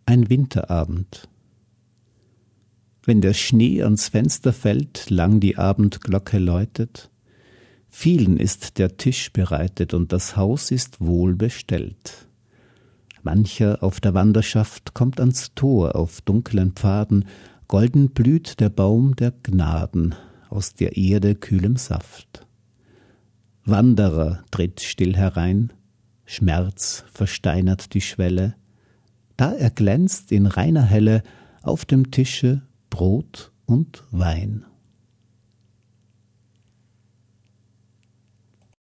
Ein Winterabend. Wenn der Schnee ans Fenster fällt, lang die Abendglocke läutet, vielen ist der Tisch bereitet und das Haus ist wohl bestellt. Mancher auf der Wanderschaft kommt ans Tor auf dunklen Pfaden, golden blüht der Baum der Gnaden aus der Erde kühlem Saft. Wanderer tritt still herein, Schmerz versteinert die Schwelle, da erglänzt in reiner Helle auf dem Tische Brot und Wein.